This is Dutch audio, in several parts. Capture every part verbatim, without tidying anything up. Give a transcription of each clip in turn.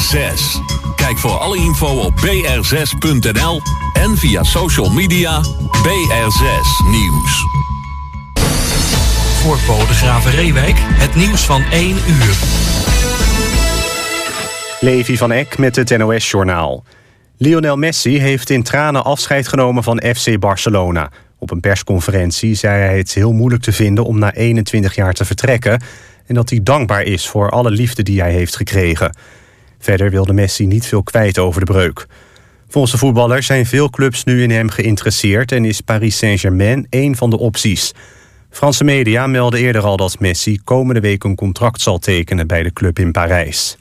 zes. Kijk voor alle info op b r zes punt n l en via social media B R zes Nieuws. Voor Bodegraven Reewijk het nieuws van één uur. Levi van Eck met het N O S-journaal. Lionel Messi heeft in tranen afscheid genomen van F C Barcelona. Op een persconferentie zei hij het heel moeilijk te vinden om na eenentwintig jaar te vertrekken en dat hij dankbaar is voor alle liefde die hij heeft gekregen. Verder wilde Messi niet veel kwijt over de breuk. Volgens de voetballer zijn veel clubs nu in hem geïnteresseerd en is Paris Saint-Germain één van de opties. Franse media melden eerder al dat Messi komende week een contract zal tekenen bij de club in Parijs.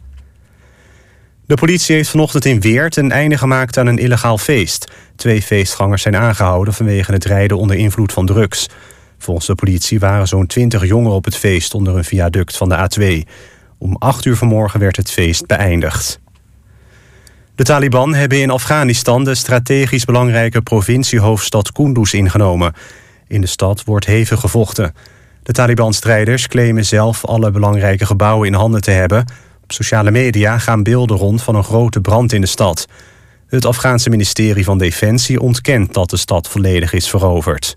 De politie heeft vanochtend in Weert een einde gemaakt aan een illegaal feest. Twee feestgangers zijn aangehouden vanwege het rijden onder invloed van drugs. Volgens de politie waren zo'n twintig jongeren op het feest onder een viaduct van de A twee. Om acht uur vanmorgen werd het feest beëindigd. De Taliban hebben in Afghanistan de strategisch belangrijke provinciehoofdstad Kunduz ingenomen. In de stad wordt hevig gevochten. De Taliban-strijders claimen zelf alle belangrijke gebouwen in handen te hebben. Op sociale media gaan beelden rond van een grote brand in de stad. Het Afghaanse ministerie van Defensie ontkent dat de stad volledig is veroverd.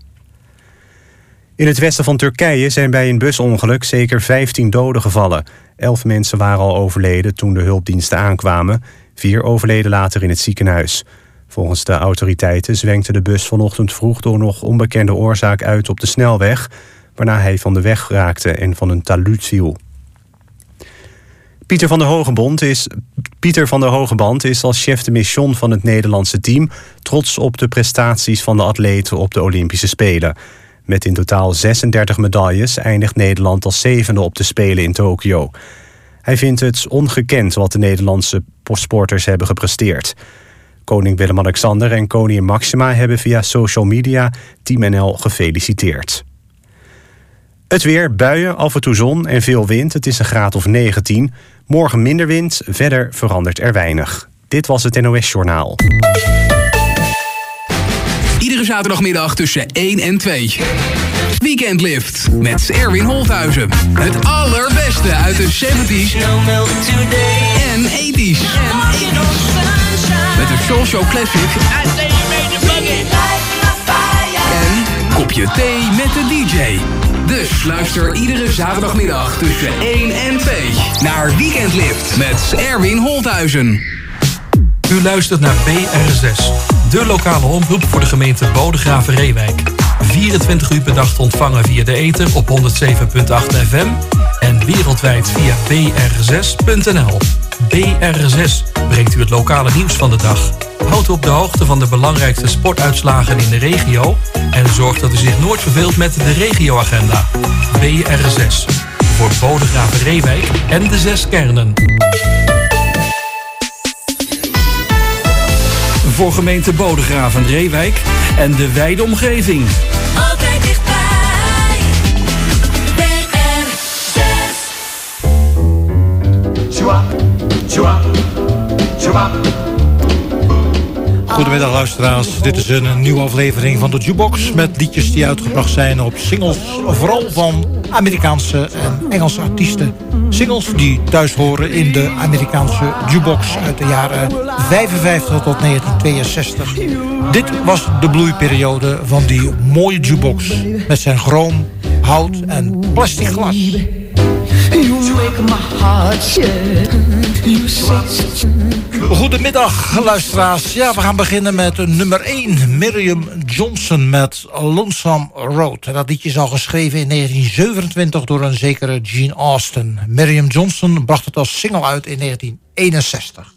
In het westen van Turkije zijn bij een busongeluk zeker vijftien doden gevallen. Elf mensen waren al overleden toen de hulpdiensten aankwamen. Vier overleden later in het ziekenhuis. Volgens de autoriteiten zwenkte de bus vanochtend vroeg door nog onbekende oorzaak uit op de snelweg, waarna hij van de weg raakte en van een talud viel. Pieter van der Hogeband is, Pieter van der Hogeband is als chef de mission van het Nederlandse team trots op de prestaties van de atleten op de Olympische Spelen. Met in totaal zesendertig medailles eindigt Nederland als zevende op de Spelen in Tokio. Hij vindt het ongekend wat de Nederlandse sporters hebben gepresteerd. Koning Willem-Alexander en koningin Maxima hebben via social media Team N L gefeliciteerd. Het weer, buien, af en toe zon en veel wind. Het is een graad of negentien. Morgen minder wind, verder verandert er weinig. Dit was het N O S-journaal. Iedere zaterdagmiddag tussen één en twee. Weekendlift met Erwin Holthuizen. Het allerbeste uit de zeventies en tachties. Met een Soul Show Classic en kopje thee met de D J. Dus luister iedere zaterdagmiddag tussen één en twee naar Weekendlift met Erwin Holthuizen. U luistert naar B R zes, de lokale omroep voor de gemeente Bodegraven-Reewijk. vierentwintig uur per dag te ontvangen via de ether op honderd zeven komma acht F M en wereldwijd via b r zes punt n l. B R zes brengt u het lokale nieuws van de dag. Houdt u op de hoogte van de belangrijkste sportuitslagen in de regio en zorgt dat u zich nooit verveelt met de regioagenda. B R zes, voor Bodegraven-Reewijk en de zes kernen. Voor gemeente Bodegraven-Reewijk en de wijde omgeving. Altijd dichtbij. B R zes. Chua, chua, chua. Goedemiddag luisteraars, dit is een nieuwe aflevering van de Jukebox met liedjes die uitgebracht zijn op singles, vooral van Amerikaanse en Engelse artiesten. Singles die thuis horen in de Amerikaanse Jukebox uit de jaren vijfenvijftig tot negentien tweeënzestig. Dit was de bloeiperiode van die mooie Jukebox met zijn chroom, hout en plastic glas. Goedemiddag luisteraars. Ja, we gaan beginnen met nummer één. Miriam Johnson met Lonesome Road. Dat liedje is al geschreven in negentien zevenentwintig door een zekere Gene Austin. Miriam Johnson bracht het als single uit in negentien eenenzestig.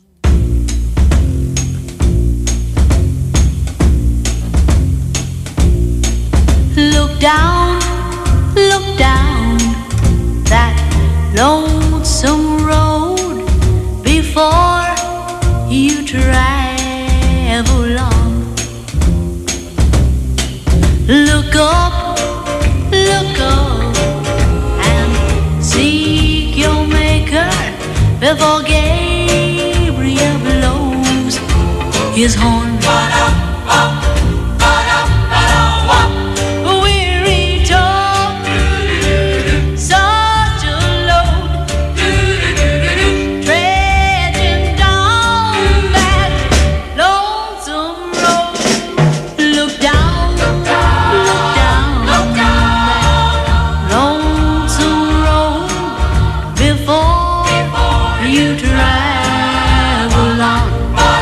Look down, look down that lonesome road before you travel on. Look up, look up and seek your maker before Gabriel blows his horn. Such a load, treading down you travel on.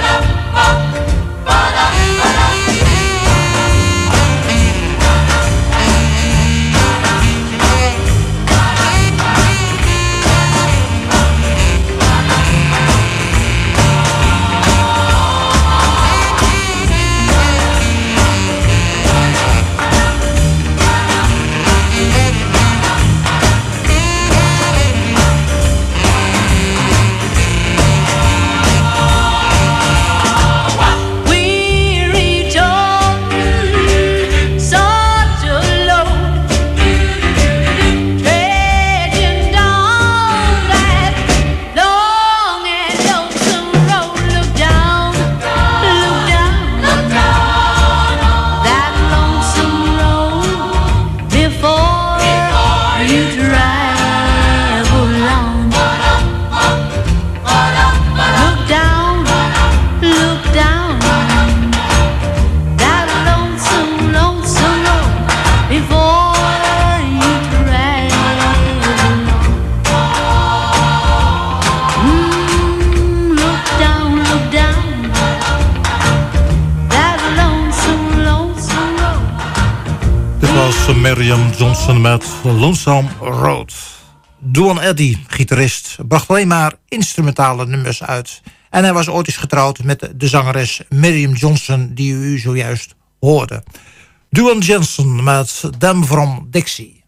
Mariam Johnson met Lonesome Road. Duane Eddy, gitarist, bracht alleen maar instrumentale nummers uit. En hij was ooit eens getrouwd met de zangeres Mariam Johnson, die u zojuist hoorde. Duane Johnson met Them from Dixie.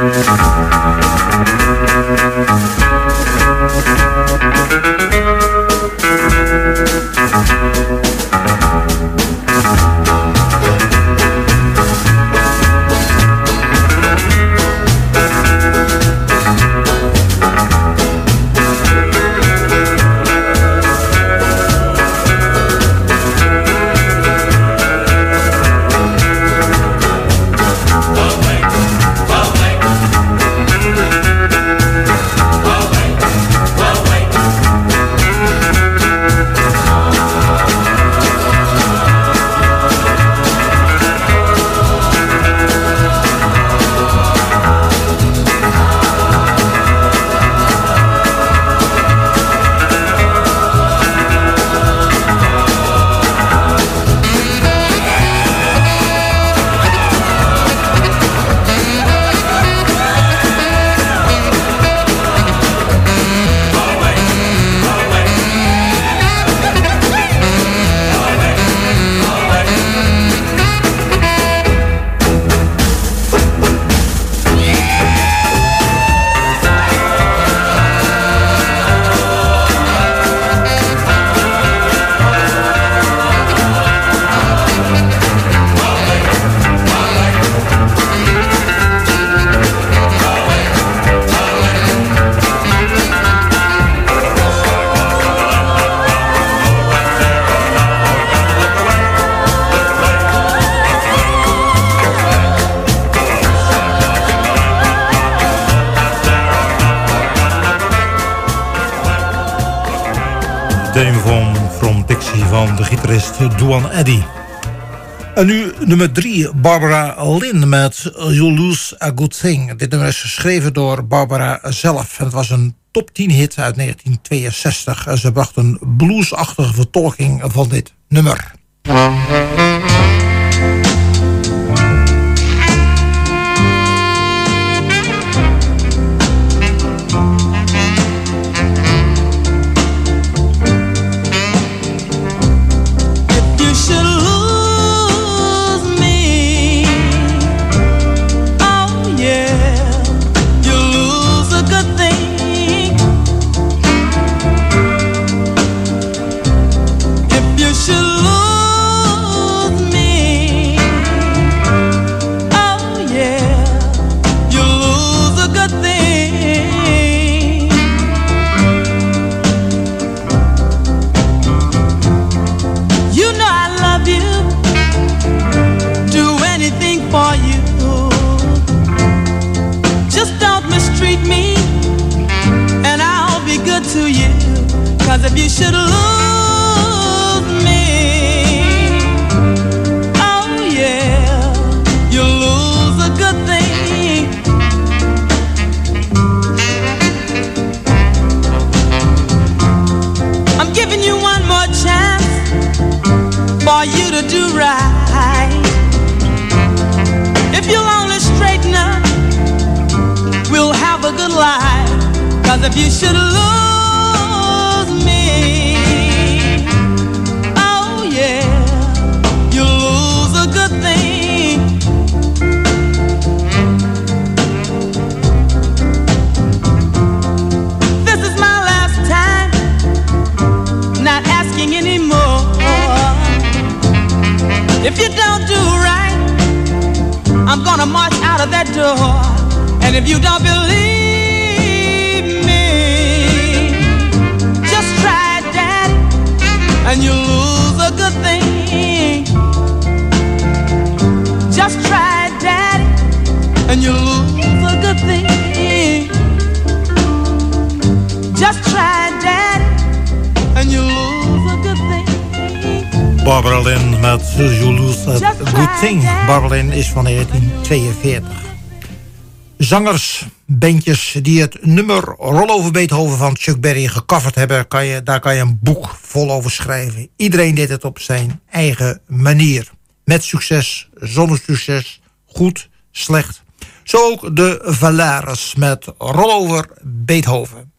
From Dixie van de gitarist Duane Eddy. En nu nummer drie, Barbara Lynn met You Lose a Good Thing. Dit nummer is geschreven door Barbara zelf. En het was een top tien hit uit negentien tweeënzestig. En ze bracht een bluesachtige vertolking van dit nummer. If you should lose me, oh yeah, you'll lose a good thing. to do right. If you'll only straighten up, we'll have a good life. 'Cause if you should lose me, oh yeah, you'll lose a good thing. This is my last time, not asking anymore. If you don't do right, I'm gonna march out of that door. And if you don't believe me, just try it, Daddy, and you'll lose a good thing. Just try it, Daddy, and you'll lose a good thing. Just try it, Daddy, and you'll lose a good thing. Barbara Lynn met You Lose a Good Thing. Barbara Lynn is van negentien tweeënveertig. Zangers, bandjes die het nummer Roll Over Beethoven van Chuck Berry gecoverd hebben, kan je, daar kan je een boek vol over schrijven. Iedereen deed het op zijn eigen manier. Met succes, zonder succes, goed, slecht. Zo ook de Valaris met Roll Over Beethoven.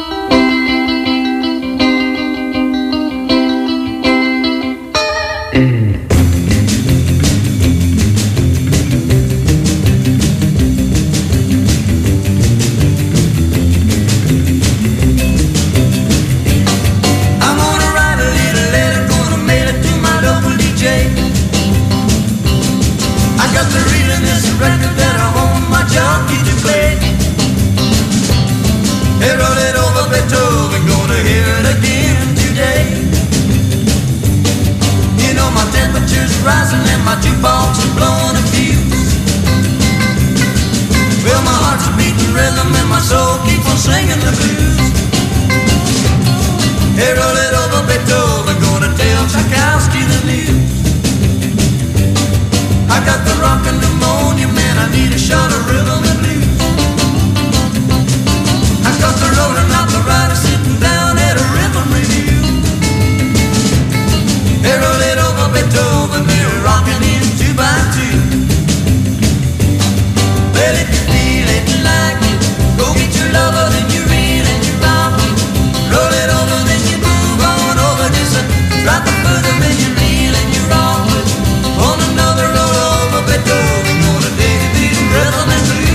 Rising and my jukebox is blowing a fuse. Well, my heart's a beating rhythm and my soul keeps on singing the blues. Hey, roll it over Beethoven, gonna tell Tchaikovsky the news. I got the rockin' pneumonia, man, I need a shot of rhythm and blues. I got the rolling out the rider sitting down at a rhythm review. Hey, roll it over Beethoven, we're rockin' in two by two. Well, if you feel it like it, go get your lover, then you reel and you rock it. Roll it over, then you move on over. Just a drop a foot and then you reel and you rock it. On another roll over Beethoven, gonna dig a beat of rhythm and blues.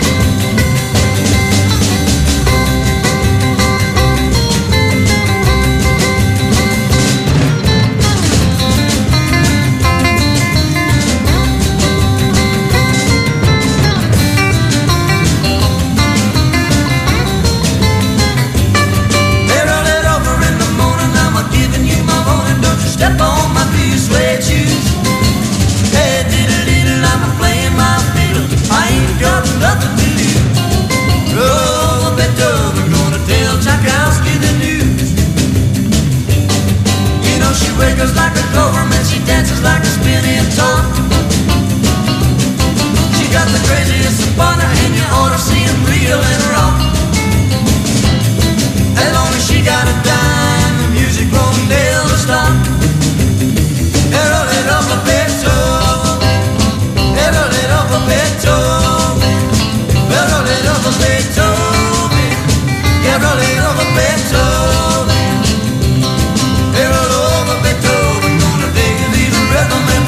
Step on my blue suede shoes. Hey, diddle diddle, I'm playing my fiddle. I ain't got nothing to lose. Roll Beethoven, gonna tell Tchaikovsky the news. You know she wiggles like a government, she dances like a spinning top. She got the craziest upon her, and you ought to see him reel and rock. As long as she got a dime, the music won't never stop. Roll it over Beethoven, roll it over Beethoven, roll it over Beethoven, yeah, roll it over Beethoven, roll over Beethoven, gonna dig a little rhythm and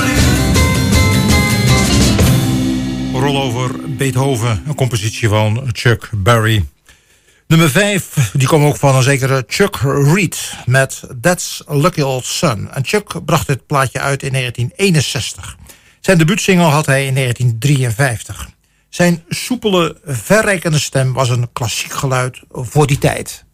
blues. Roll Over Beethoven, een compositie van Chuck Berry. Nummer vijf, die kwam ook van een zekere Chuck Reed met That's a Lucky Old Son. En Chuck bracht dit plaatje uit in negentien eenenzestig. Zijn debuutsingle had hij in negentien drieënvijftig. Zijn soepele, verrijkende stem was een klassiek geluid voor die tijd.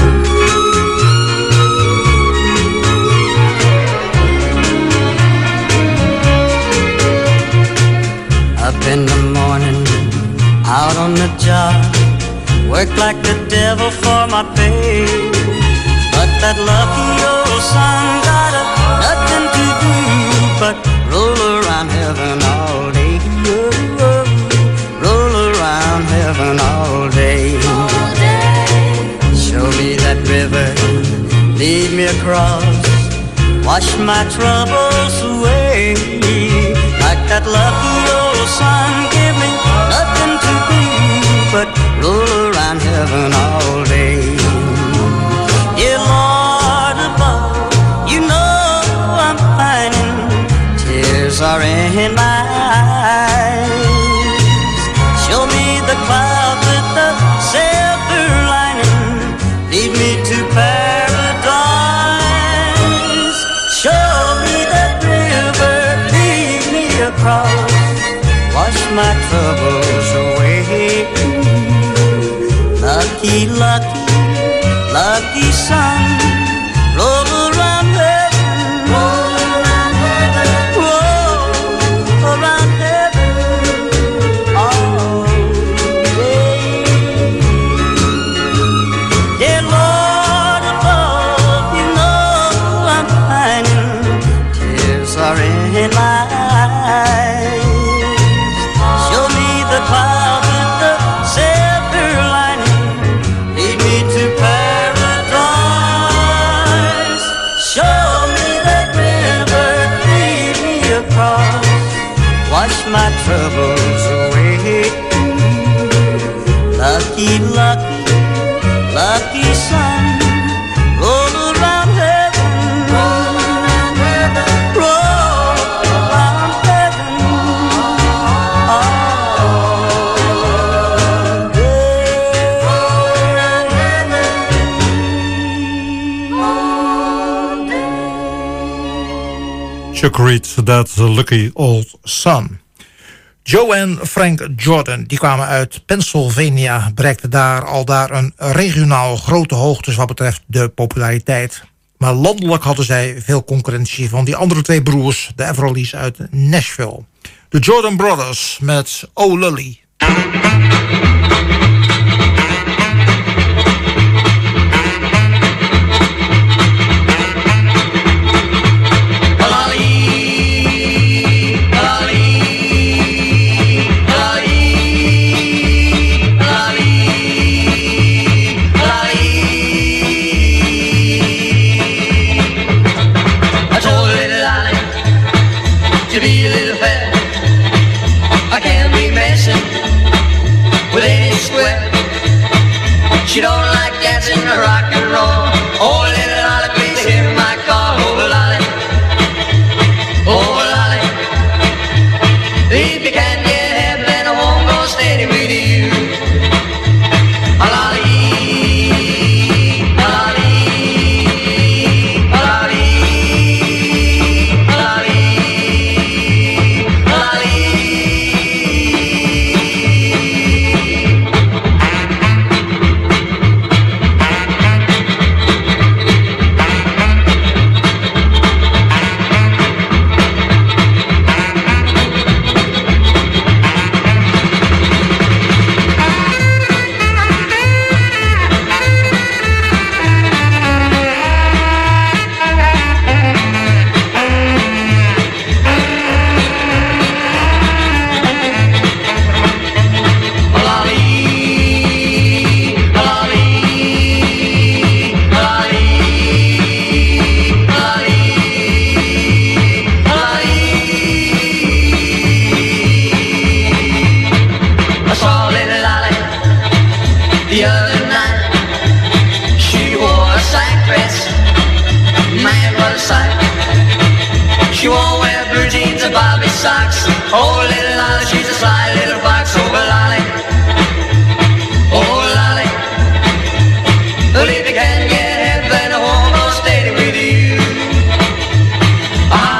Up in the morning, out on the job, work like the devil for my pay. But that lucky old son got a nothing to do but roll around heaven all day. Oh, oh, roll around heaven all day. All day. Show me that river, lead me across. wash my troubles away. Like that lucky old sun, give me nothing to do but roll around heaven all day. Dear Lord above, you know I'm pining, tears are in my eyes. Show me the cloud with the silver lining, lead me to paradise. Show me that river, lead me across, wash my troubles away. Lucky, lucky, lucky sun, roll around heaven, roll around heaven, roll around heaven all day. Dear Lord above, you know I'm pining, tears are in my eyes. Show me the cloud with the silver lining, lead me to paradise. Show me that river, lead me across, wash my troubles away. Lucky, lucky, lucky sun, roll around heaven, roll around heaven, roll around heaven all day. Roll around heaven all day. Chuck Reed, That's a Lucky Old Sun. Joe en Frank Jordan, die kwamen uit Pennsylvania, bereikten daar al daar een regionaal grote hoogtes wat betreft de populariteit. Maar landelijk hadden zij veel concurrentie van die andere twee broers, de Everlys uit Nashville. De Jordan Brothers met Oh Lully. She don't like dancing or rock and roll. Oh, little Lolly, please hear my call. Oh, Lolly, oh, Lolly, if you can't get help, then I won't go steady with you. Oh, Lolly, oh, Lolly, oh, Lolly, oh, Lolly, oh, Lolly. The other night, she wore a sack dress. Man, what a sight. She won't wear blue jeans and bobby socks. Oh, little Lolly, she's a sly little fox. Oh, Lolly, oh, Lolly, well, if you can't get help, then I won't go steady with you. Ah,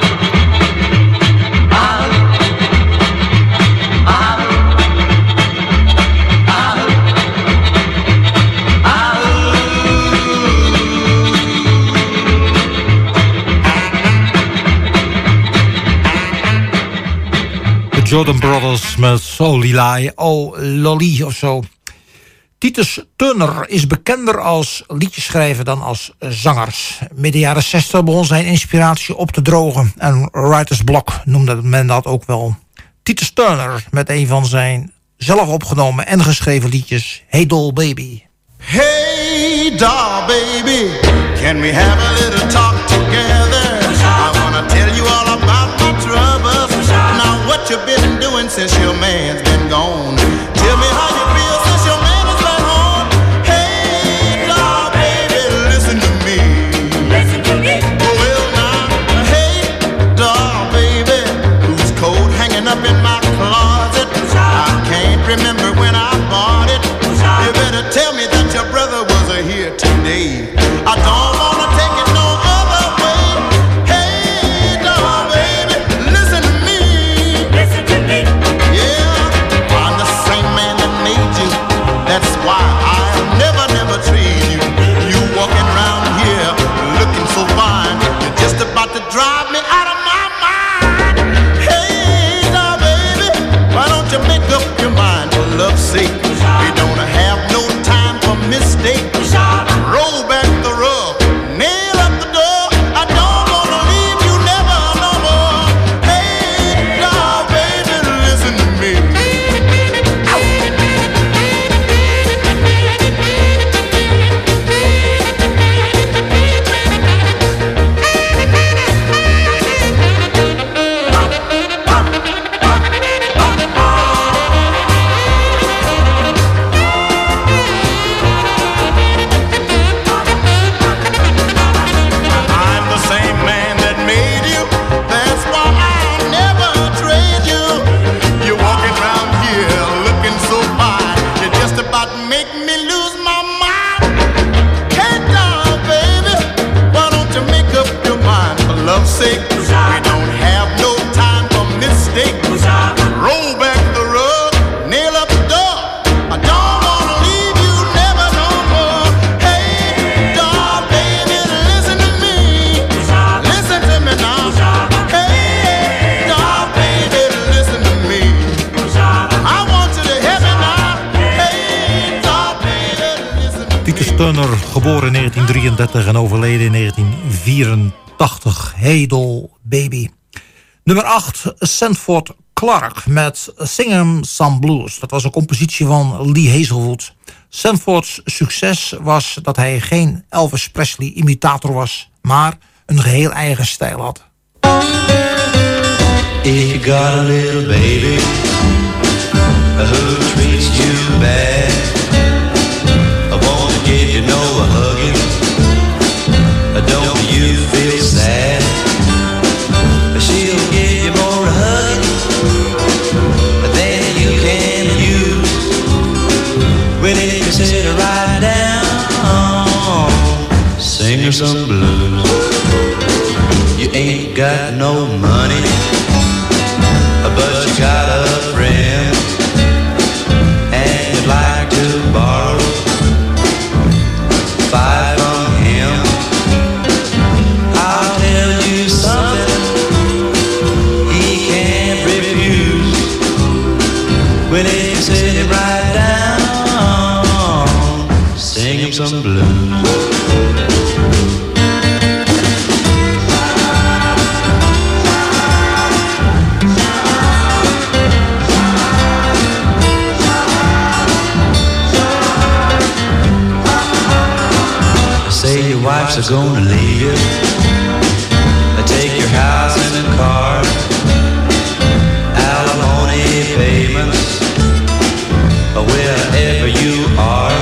ah, ah, ah. Jordan Brothers met Oh Lilai, Oh Lolly of zo. Titus Turner is bekender als liedjeschrijver dan als zangers. Midden jaren zestig begon zijn inspiratie op te drogen. En writer's block noemde men dat ook wel. Titus Turner met een van zijn zelf opgenomen en geschreven liedjes, Hey Doll Baby. Hey doll baby, can we have a little talk together? gonna tell you all about my troubles. Now what you been doing since your man's been gone? Tell me how you feel since your man is back home. Hey, dog, baby, listen to me. Listen to me. Well now, hey, dog, baby, whose coat hanging up in my closet? I can't remember when I bought it. You better tell me that your brother was here today. I don't wanna take it no other way. Hey, dog, baby, listen to me. Listen to me. Yeah, I'm the same man that made you. That's why I'll never, never trade you. You walking around here looking so fine. You're just about to drive me out of my mind. Hey, dog, baby, why don't you make up your mind for love's sake? We don't have no time for mistakes. Roll back the rug, nail up the door. I don't wanna leave you never no more. Hey, dog, baby, listen to me. Turner, geboren in negentien drieëndertig en overleden in negentien vierentachtig. Hey Baby. Nummer acht, Sanford Clarke met Sing 'em Some Blues. Dat was een compositie van Lee Hazelwood. Sanford's succes was dat hij geen Elvis Presley imitator was, maar een geheel eigen stijl had. If you got a little baby who treats you bad, I wanna give you no hugging, don't you feel sad? She'll give you more hugging than you can use. When you sit right down, sing her some blues. You ain't got no money, but you got a friend, and you'd like to borrow five from him. I'll tell you something he can't refuse. When he's sitting right down, sing him some blues. Say your wife's are gonna leave you, take your house and a car, alimony payments, wherever you are.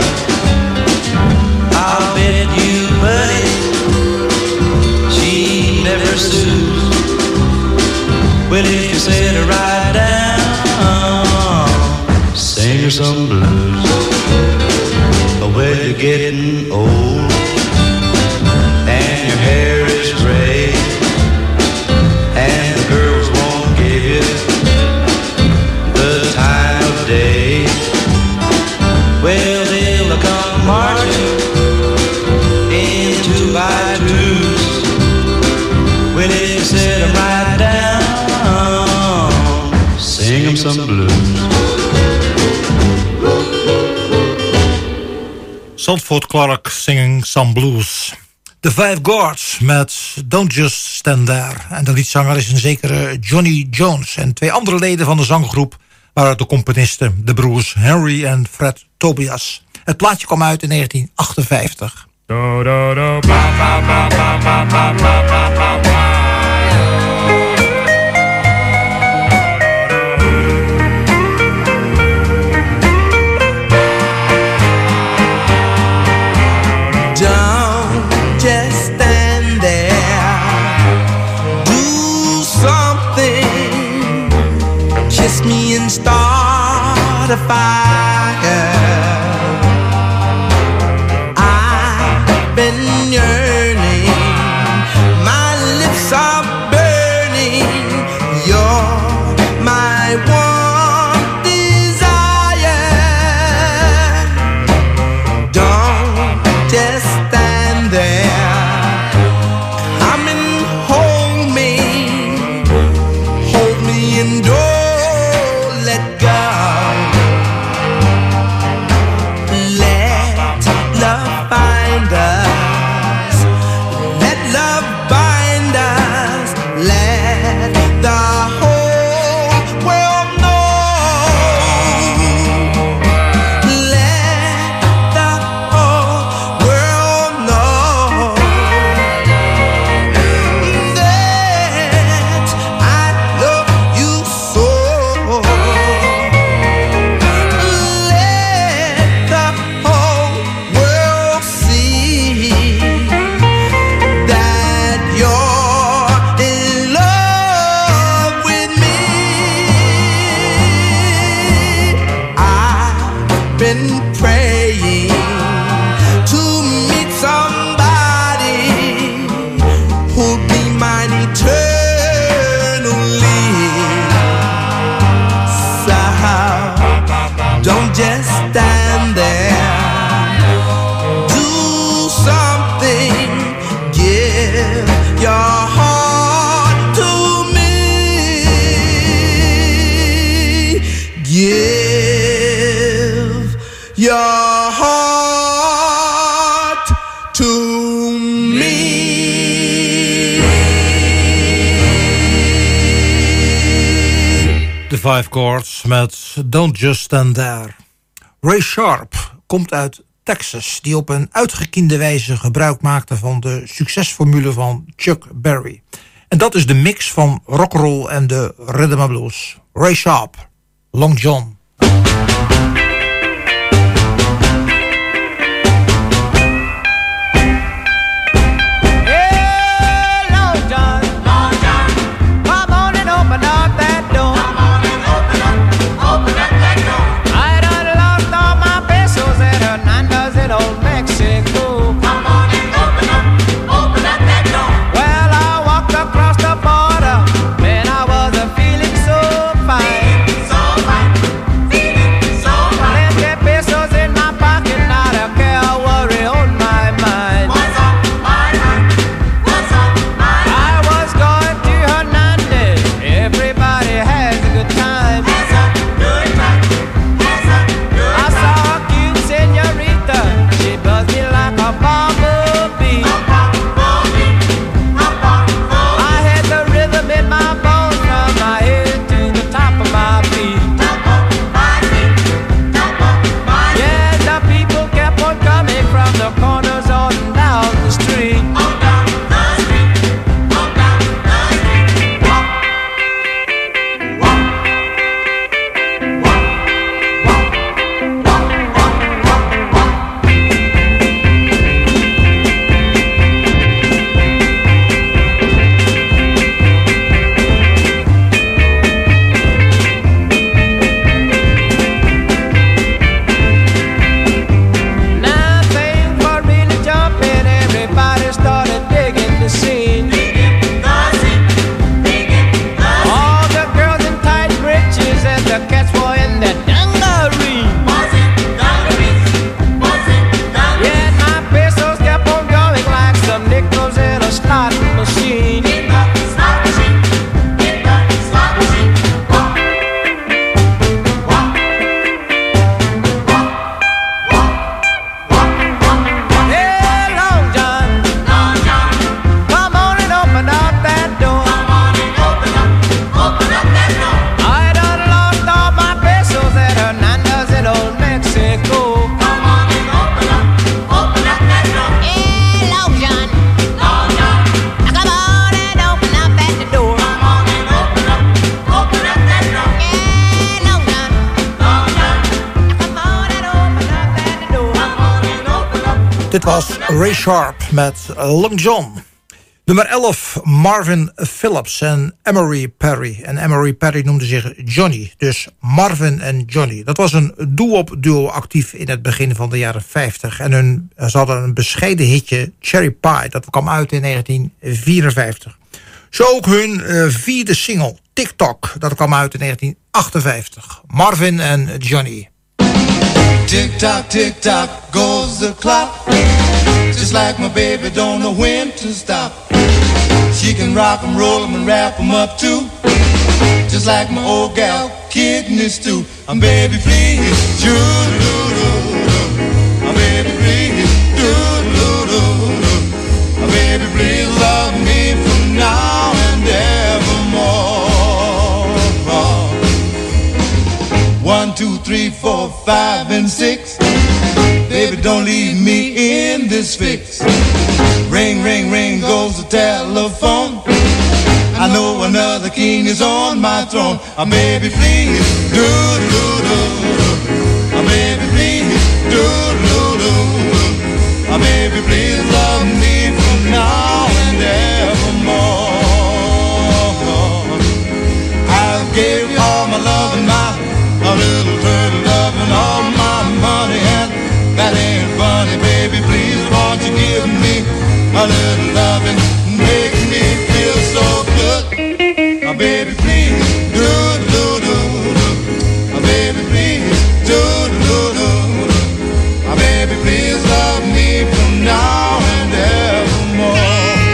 I'll bet you, buddy, she never sues. Well, if you sit her right down, sing her some blues. Well, you're getting old and your hair is gray, and the girls won't give you the time of day. Well, they'll come marching in two by twos. When they sit 'em right down, sing 'em some blues. Sanford Clarke, Singing Some Blues. The Five Guards met Don't Just Stand There. En de liedzanger is een zekere Johnny Jones. En twee andere leden van de zanggroep waren de componisten, de broers Henry en Fred Tobias. Het plaatje kwam uit in negentien achtenvijftig. Do, do, do, ba, ba, ba, ba, ba, ba, ba, ba, ba. heart's a fire. I've been yearning, my lips are burning. You're my one desire. Don't just stand there. Come and hold me, hold me and don't let go. Let love find us. Let love bind us. Let the whole world know. Let the whole world know that I love you so. Let the whole world see that you're in love with me. I've been praying to meet somebody who'll be mine eternally. So don't just stand there. Do something. Give your heart to me. Give your heart to me. De Five Chords met Don't Just Stand There. Ray Sharp komt uit Texas, die op een uitgekiende wijze gebruik maakte van de succesformule van Chuck Berry. En dat is de mix van rock'n'roll en de rhythm and blues. Ray Sharp, Long John. Hey, Long John, Long John, come on and open up that door. Come on and open up, open up that door. I done lost all my pesos at Hernandez in old Mexico. Come on and open up, open up that door. Well, I walked across the border, man, I was a feeling so fine. So fine, feeling so fine. Plenty pesos in my pocket, not a care or worry on my mind. What's on my mind? What's on my mind? I was going to Hernandez, everybody has a good time. Has a good time, has a good I saw a cute señorita, she buzzed me like a bumblebee. A bumblebee, a bumblebee. I had the rhythm in my bones from my head to the top of my feet. Top of my feet, top of my feet. Yeah, the people kept on coming from the corners on down the street. On down the street, on down the street. Walk, walk, walk, walk, walk, walk, walk, walk, walk. Now things were really jumping, everybody started digging the scene. Digging the scene, digging the scene. All the girls in tight breeches and the cats were in their dungarees. Was it dungarees? Was it dungarees? Yeah, my pesos kept on going like some nickels in a slot machine. In the slot machine, in the slot machine. Walk, walk, walk, walk, walk, walk, walk. Hey, Long John, Long John, come on and open up that door. Come on and open up, open up that door. I done lost all my pesos at Hernandez in old Mexico. Come on and open up, open up that door. Hey, Long John, Long John, come on and open up that door. Come on and open up, open up that door. Hey, Long John, Long John, come on and open up that door. Come on and open up. Dit was Ray Sharp met Long John. Nummer elf, Marvin Phillips en Emery Perry. En Emery Perry noemde zich Johnny, dus Marvin en Johnny. Dat was een doo-wop duo actief in het begin van de jaren vijftig. En hun, ze hadden een bescheiden hitje, Cherry Pie. Dat kwam uit in negentien vierenvijftig. Zo ook hun uh, vierde single, TikTok. Dat kwam uit in negentien achtenvijftig. Marvin en Johnny. Tick-tock, tick-tock goes the clock. Just like my baby don't know when to stop. She can rock 'em, roll 'em and wrap 'em up too. Just like my old gal, kidneys too. I'm baby please, doo-doo-doo-doo. I'm baby please, doo-doo-doo-doo. I'm baby please love me from now and evermore. One, two, three, four, five and six. Baby, don't leave me in this fix. Ring, ring, ring goes the telephone. I know another king is on my throne. Ah, baby, please, do, do, do, do. Ah, baby, please, do, do, do, do. Ah, baby, please love me from now and evermore. I gave you all my love and my a little turtle love and all my money, and that ain't funny, baby. Please, won't you give me a little loving, make me feel so good. Oh, baby, please, do do do do. Oh, baby, please, do do do do. Oh, baby, please love me from now and evermore.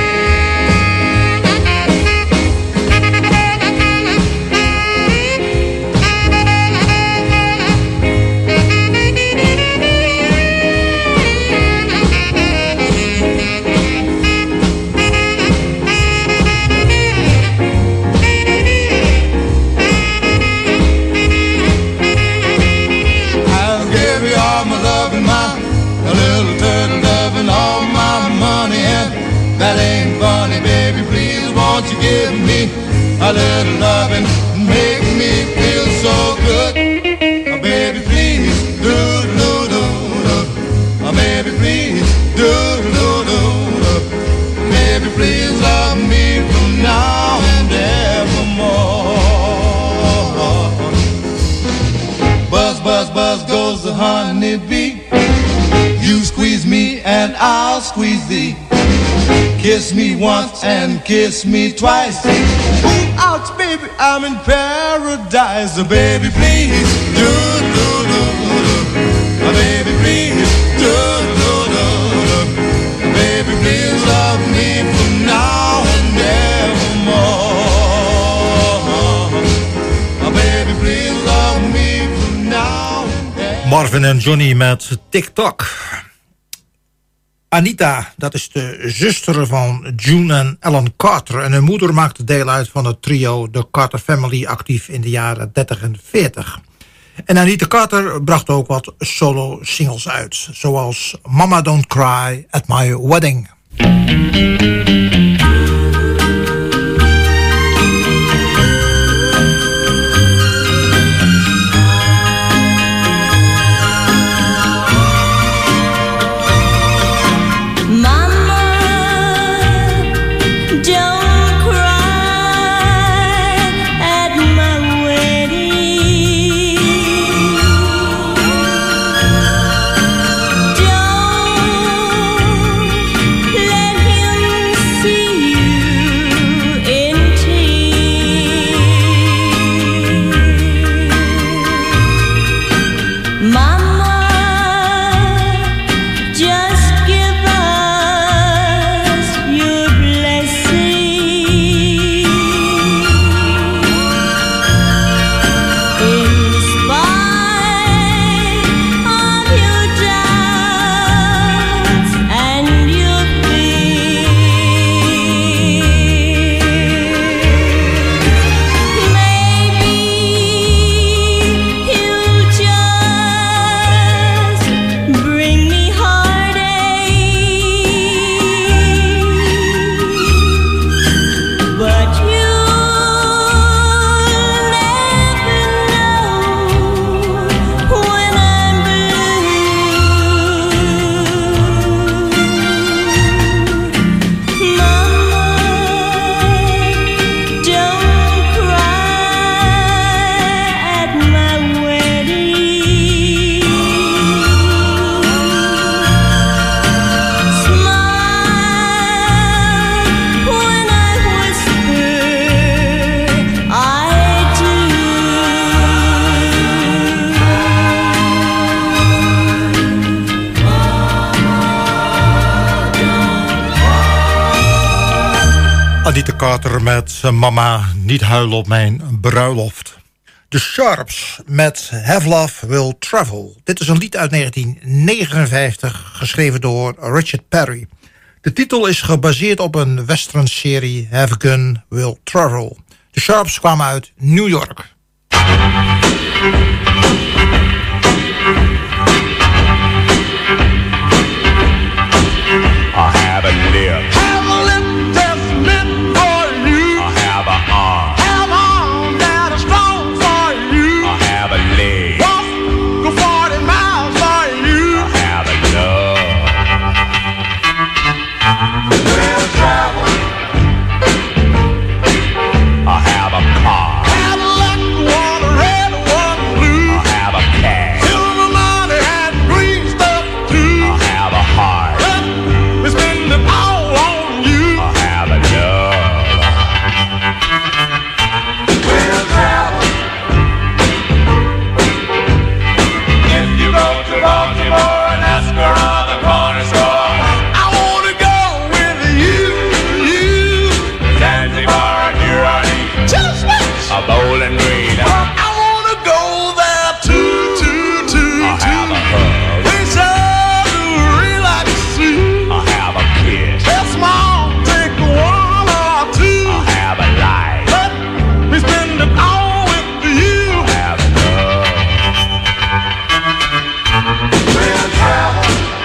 That ain't funny, baby, please won't you give me a little loving, make me feel so good. Oh, baby, please, do do do do. Oh, baby, please, do do do do. Baby, please love me from now and evermore. Buzz, buzz, buzz goes the honeybee. You squeeze me and I'll squeeze thee. Kiss me once and kiss me twice. Ooh, ouch, baby, I'm in paradise. So baby, please, do, do, do, do. Oh, baby, please, do, do, do, do. Baby, please love me from now and evermore. Oh, baby, please love me from now and evermore. Marvin en Johnny met TikTok. Anita, dat is de zuster van June en Alan Carter. En hun moeder maakte deel uit van het trio The Carter Family, actief in de jaren dertig en veertig. En Anita Carter bracht ook wat solo singles uit. Zoals Mama Don't Cry at My Wedding. Don't let him Anita Carter met Mama, niet huilen op mijn bruiloft. The Sharps met Have Love Will Travel. Dit is een lied uit negentien negenenvijftig, geschreven door Richard Perry. De titel is gebaseerd op een western-serie Have Gun Will Travel. The Sharps kwamen uit New York. I haven't lived. Have a lip that's meant for you. I have an arm. Have arms that are strong for you. I have a leg. Walk go forty miles for you. I have a love. We'll travel. I have a car. Have a luck, one red, one blue. I have a cat. Silver money and green stuff too. I have a heart. We spend it all on you. I have a love. We'll travel. If you go to Baltimore and ask her on the corner store, I wanna go with you, you. Zanzibar and New Orleans, Just watch. a Bowling Green. I wanna go there too, too, too, I have a too. hug. We should relax, see. I have a kiss. That's small, take one or two. I have a life. But we spend it all with you. I have a love. We'll travel.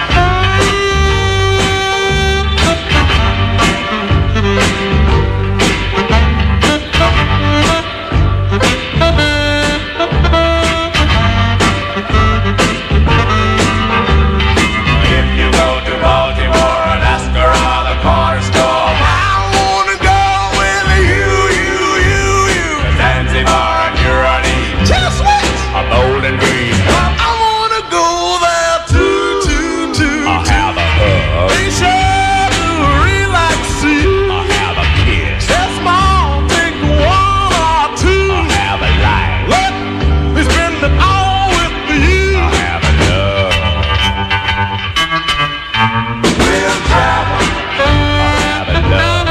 If you go to Baltimore and ask her on the corner store, I wanna go with you, you, you, you. Zanzibar and New Orleans, Just watch. a Bowling Green. I wanna go there too, too, too, I have a hug. we should relax, see. I have a kiss. That's small, take one or two. I have a life. Let me spend it all with you. I have a love. We'll travel. I have a love.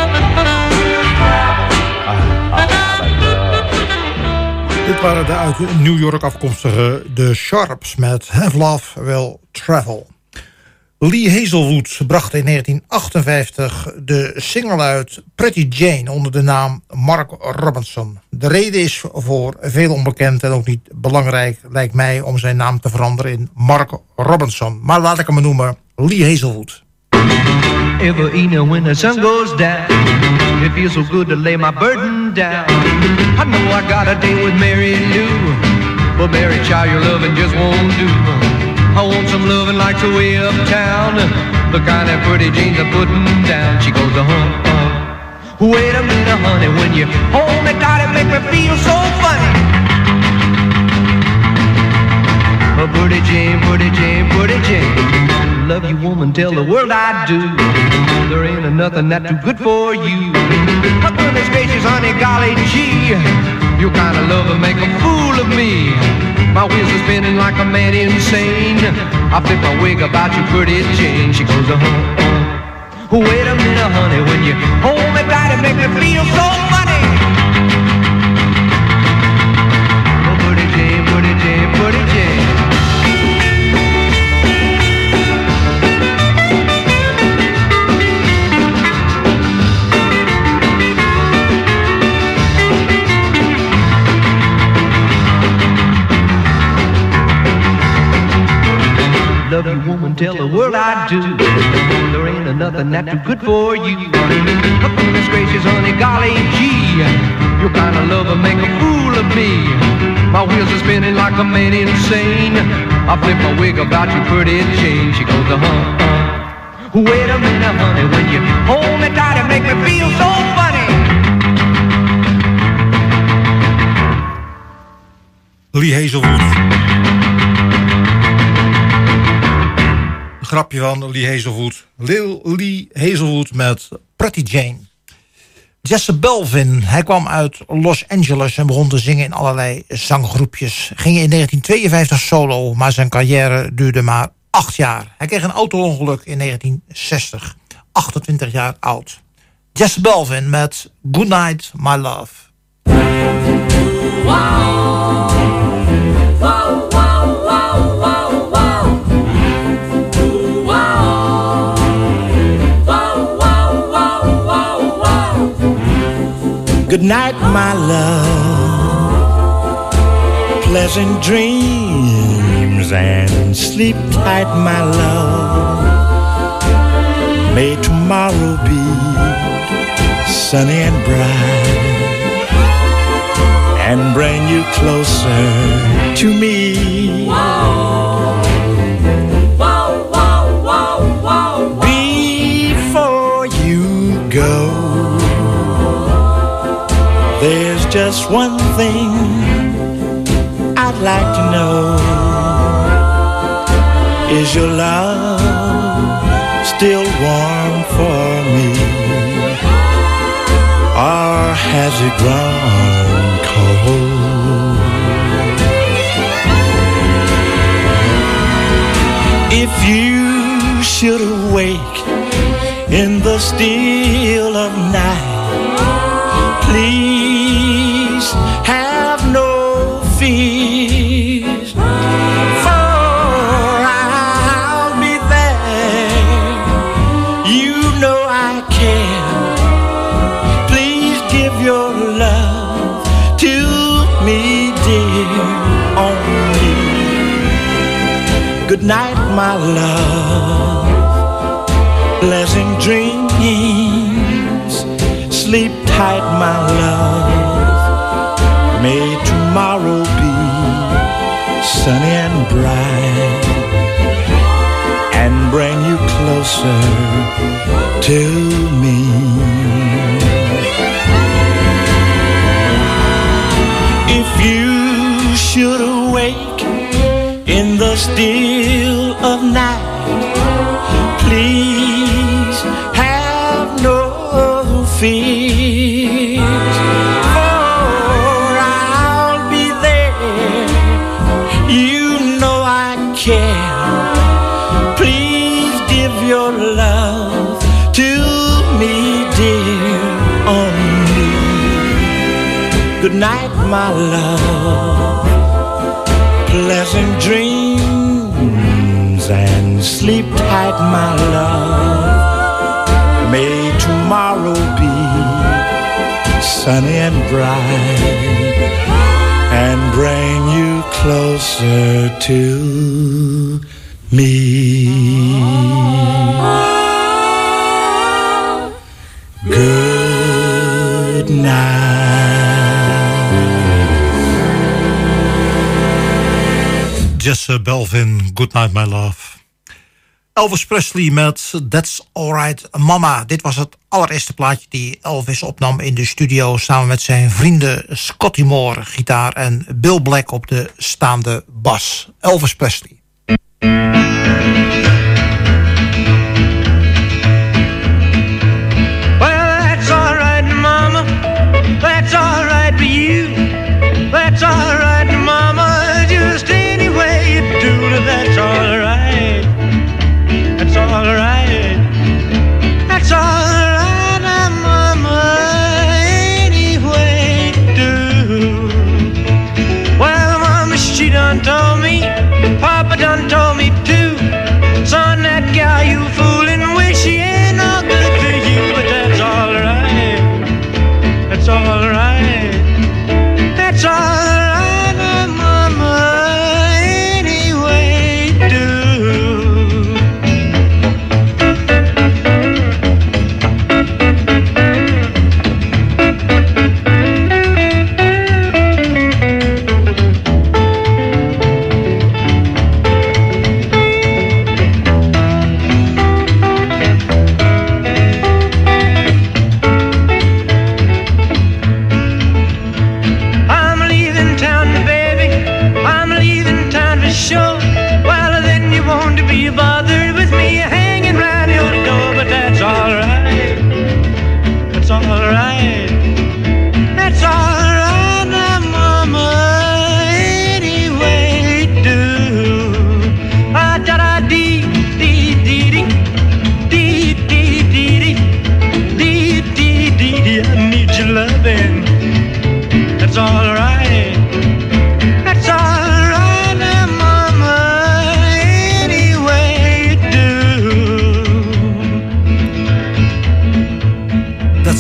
I have a love. Dit waren de uit New York afkomstige The Sharps met Have Love Will Travel. Lee Hazelwood bracht in negentien achtenvijftig de single uit Pretty Jane onder de naam Mark Robinson. De reden is voor veel onbekend en ook niet belangrijk, lijkt mij, om zijn naam te veranderen in Mark Robinson. Maar laat ik hem noemen Lee Hazelwood. Ever evening when the sun goes down, it feels so good to lay my burden down. I know I got a date with Mary Lou, but Mary child, your loving just won't do. I want some loving like the way uptown, the kind that pretty Jane's are putting down. She goes, uh-huh, uh-huh. Wait a minute, honey, when you hold me tight, it make me feel so funny. Oh, pretty Jane, pretty Jane, pretty Jane, love you, woman, tell the world I do. There ain't nothing that's too good for you. My goodness gracious, honey, golly gee, you kind of love and make a fool of me. My wheels are spinning like a man insane. I flip my wig about you, pretty Jane. She goes, uh-huh, uh-huh. Wait a minute, honey, when you hold me tight, it make me feel so funny. Oh, pretty Jane, pretty Jane, pretty Jane. Love you, woman, tell the world I do. There ain't nothing that's too good for you. Oh, goodness gracious, honey, golly gee, your kind of love will make a fool of me. My wheels are spinning like a man insane. I flip my wig about you, pretty Jane. She goes, uh-huh, uh. Wait a minute, honey, when you hold me tight, it make me feel so funny. Lee Hazelwood. Een grapje van Lee Hazelwood. Lil Lee Hazelwood met Pretty Jane. Jesse Belvin, hij kwam uit Los Angeles en begon te zingen in allerlei zanggroepjes. Ging in negentien tweeënvijftig solo, maar zijn carrière duurde maar acht jaar. Hij kreeg een auto-ongeluk in negentien zestig, achtentwintig jaar oud. Jesse Belvin met Good Night, My Love. Good night, my love. Pleasant dreams and sleep tight, my love. May tomorrow be sunny and bright and bring you closer to me. Whoa. Whoa, whoa, whoa, whoa, whoa. Before you go, there's just one thing I'd like to know. Is your love still warm for me, or has it grown cold? If you should awake in the still of night, please have no fears, for I'll be there. You know I care. Please give your love to me, dear, only. Good night, my love. Pleasant dreams. Sleep tight, my love. May tomorrow be sunny and bright and bring you closer to me. If you should awake in the still of night, please have no fears, for I'll be there. You know I care. Please give your love to me, dear, only. Good night, my love. Pleasant dreams and sleep tight, my love. May tomorrow be sunny and bright and bring you closer to me. Good night. Jesse Belvin, Good Night, My Love. Elvis Presley met That's Alright Mama. Dit was het allereerste plaatje die Elvis opnam in de studio samen met zijn vrienden Scotty Moore, gitaar, en Bill Black op de staande bas. Elvis Presley. Well, that's alright, mama. That's alright for you. That's alright, mama. Just any way you do it, that's alright. That's alright. That's alright, mama. Any way you do. Well, mama, she done told me, Papa done told me too.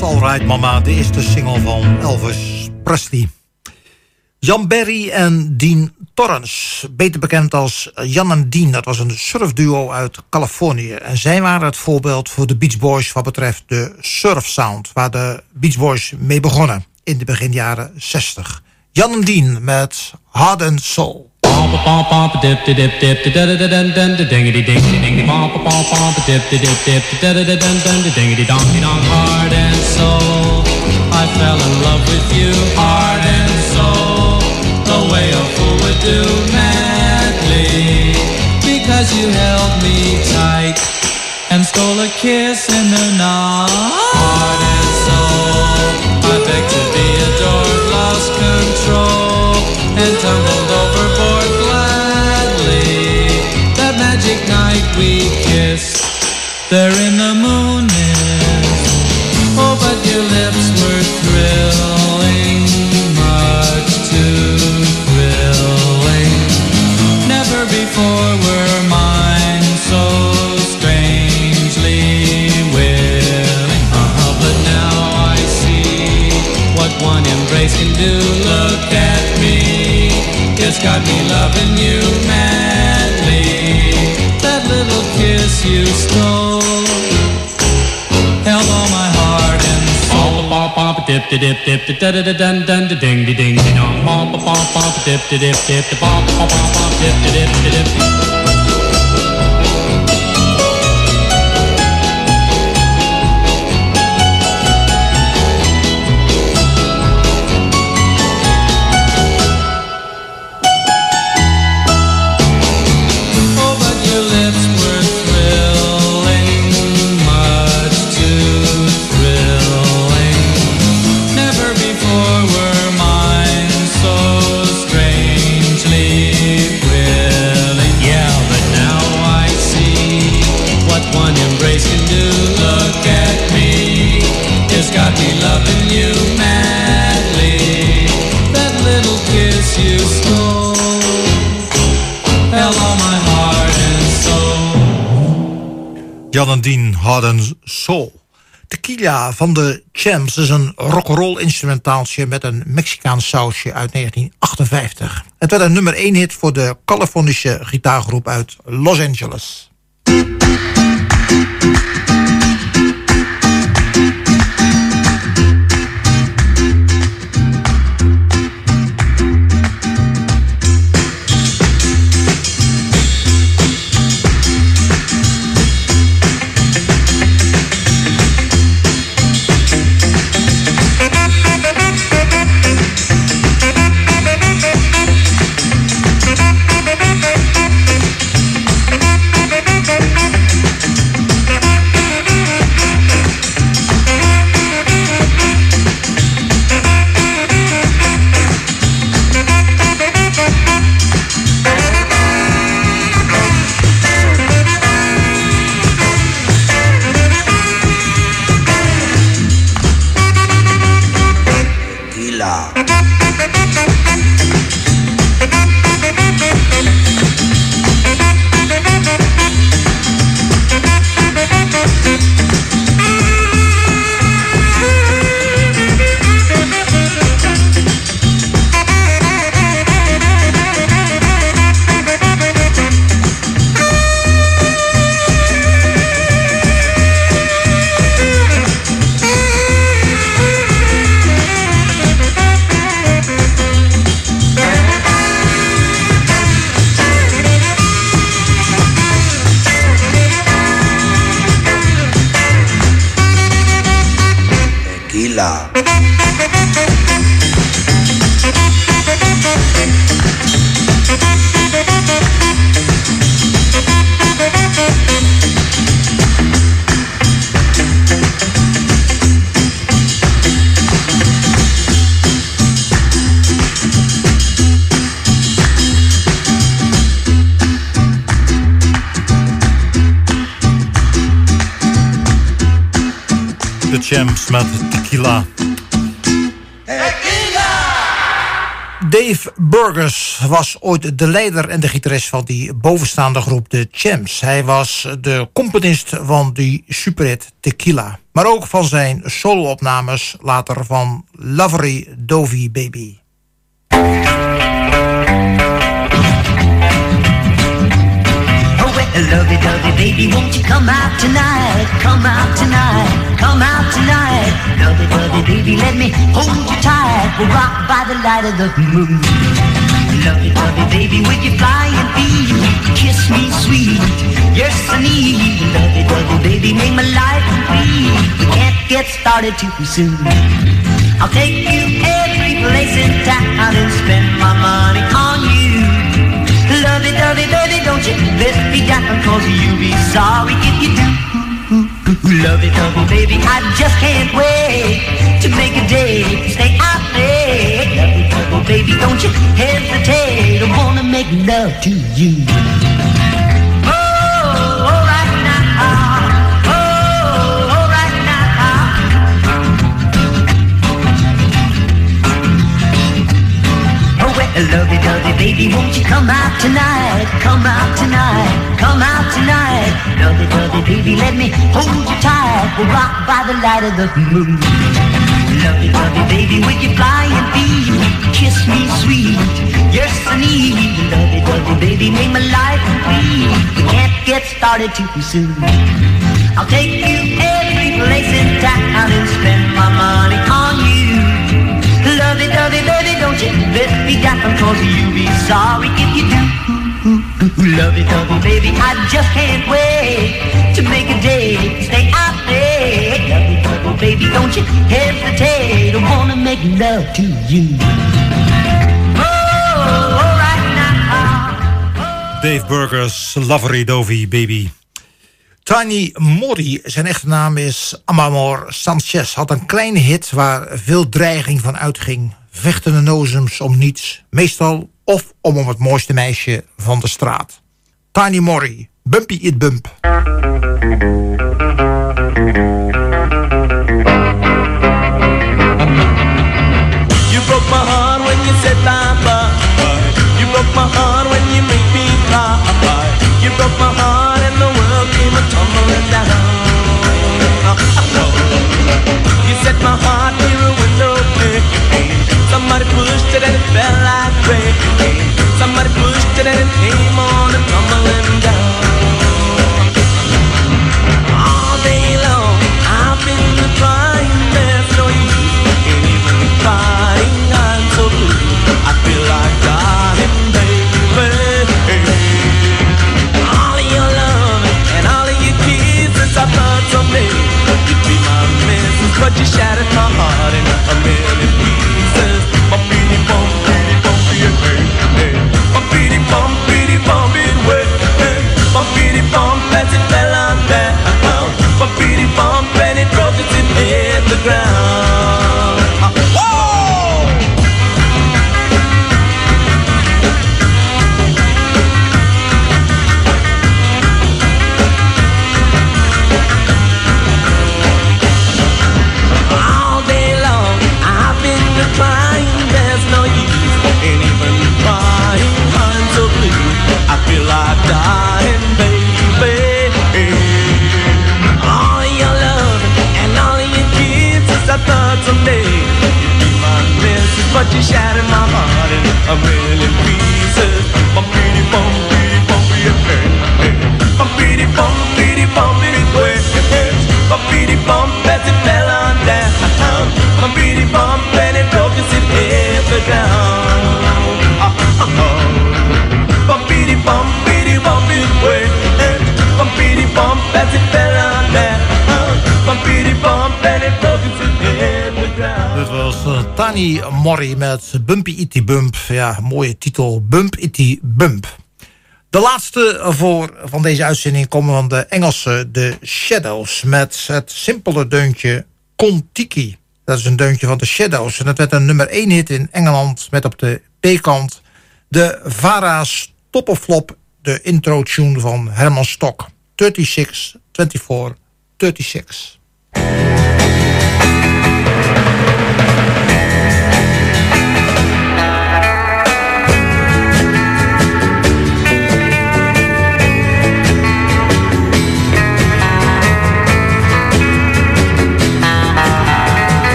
That's Alright Mama, de eerste single van Elvis Presley. Jan Berry en Dean Torrance, beter bekend als Jan en Dean. Dat was een surfduo uit Californië. En zij waren het voorbeeld voor de Beach Boys wat betreft de surfsound, waar de Beach Boys mee begonnen in de begin jaren zestig. Jan en Dean met Heart and Soul. Pomp pomp pomp dip dip dip dip da da da da da da dingity ding ding pomp pomp pomp dip dip dip dip da da da da da da dingity dong dong heart and soul. I fell in love with you, heart and soul, the way a fool would do madly, because you held me tight and stole a kiss in the night. Heart and soul, I beg to be adored, lost control and tumbled overboard gladly. That magic night we kissed there in the moon mist. Oh, but your lips were thrilling, much too thrilling. Never before were mine so strangely willing. Uh-huh, but now I see what one embrace can do. Look at me, it's got me loving you madly. That little kiss you stole held all my heart and soul. Pop pop dip dip dip dip da da da dun dun da ding ding ding dong. Pop pop pop dip dip dip dip da pop pop pop dip dip dip dip. Jan en Dean, Heart and Soul. Tequila van de Champs is een rock'n'roll instrumentaaltje met een Mexicaans sausje uit negentien achtenvijftig. Het werd een nummer één hit voor de Californische gitaargroep uit Los Angeles. Champs met Tequila. Tequila! Dave Burgess was ooit de leider en de gitarist van die bovenstaande groep, de Champs. Hij was de componist van die superhit Tequila. maar ook van zijn solo-opnames later van Lovery Dovey Baby. Lovey, lovey, baby, won't you come out tonight? Come out tonight, come out tonight. Lovey, lovey, baby, let me hold you tight. We'll rock by the light of the moon. Lovey, lovey, baby, with your flying feet, kiss me sweet. Yes, I need lovey, lovey, baby, make my life complete. We can't get started too soon. I'll take you every place in town and spend my money on you. Lovey, dovey, baby, don't you let me down, cause you'll be sorry if you do. Lovey, dovey, baby, I just can't wait to make a day, stay out late. Lovey, dovey, baby, don't you hesitate, I wanna make love to you. Oh, all right now, oh, all right now. Oh, well, lovey, dovey, baby, won't you come out tonight? Come out tonight, come out tonight. Lovey, lovey, baby, let me hold you tight. We'll rock by the light of the moon. Lovey, lovey, baby, with your flying feet, kiss me sweet. Yes, I need lovey, lovey, baby, make my life complete. We can't get started too soon. I'll take you every place in town and spend my money on you. Lovey, lovey, baby, don't you let me down, cause you'll be sorry if you do. Lovey, lovey, baby, I just can't wait to make a day, stay out late. Lovey, lovey, baby, don't you hesitate, I wanna make love to you. Oh, all right now. Dave Burgers, Lovery Dovey Baby. Tiny Mori, zijn echte naam is Amamor Sanchez, had een kleine hit waar veel dreiging van uitging. Vechtende nozems om niets, meestal of om, om het mooiste meisje van de straat. Tiny Mori, Bumpy It Bump. You broke my heart when you said bye-bye. You broke my heart when you made me cry. You broke my heart and the world came a-tumbling down. You set my heart near a window pane. Somebody pushed it and it fell like rain. Somebody pushed it and it came on and tumbling down. All day long I've been trying, there's no use in even trying. I'm so blue, I feel like dying, baby. All of your love and all of your kisses, I thought someday you'd be my missus, but you shattered my heart in a million pieces. Bumpity bum, bitty bumpy, hey, hey. Bumpity bum, bitty bumpy, way, hey. Bumpity bum, as it fell on down. Bumpity bum, and it broke its it hit the ground. Whoa! All day long I've been trying, there's no use in even trying. I'm so blue, I feel like dying, baby. All your love and all your kisses, I thought someday you'd be my missus, but you shattered my heart in a million pieces. Bumpity bum, bitty bumpy, hey, hey. Bumpity bum, bitty bumpy, way, hey. Bumpity bum, as it fell on down. Bumpity bum, and it broke as it hit the ground. Oh, oh, oh. Bumpity bum, bitty bumpy, way, hey. Bumpity bum, as it fell on down. Bumpity bum, and it broke as it hit the ground. Dit was uh, Tiny Mori met Bumpy Itty Bump. Ja, mooie titel, Bump Itty Bump. De laatste voor van deze uitzending komen van de Engelse The Shadows met het simpele deuntje Kon-Tiki. Dat is een deuntje van The Shadows en dat werd een nummer één hit in Engeland met op de B-kant de Vara's Top of Flop, de intro tune van Herman Stock. drieëndertig, vierentwintig, drieëndertig.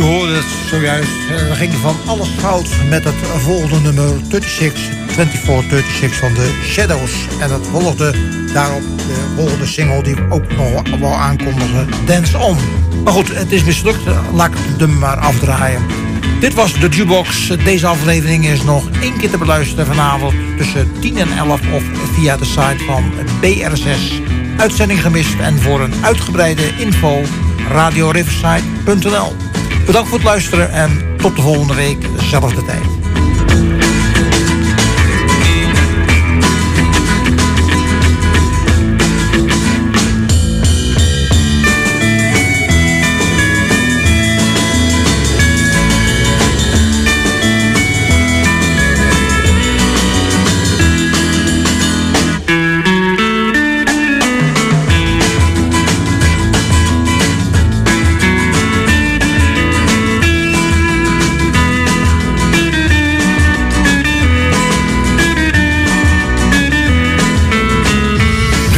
hoorde het zojuist. Er ging van alles fout met het volgende nummer drieëndertig, vierentwintig drieëndertig van de Shadows. En dat volgde daarop de volgende single die ik ook nog wel aankondigen, Dance On. Maar goed, het is mislukt. Laat ik het nummer maar afdraaien. Dit was de Jukebox. Deze aflevering is nog één keer te beluisteren vanavond tussen tien en elf of via de site van B R zes. Uitzending gemist en voor een uitgebreide info radio riverside punt n l. Bedankt voor het luisteren en tot de volgende week, dezelfde tijd.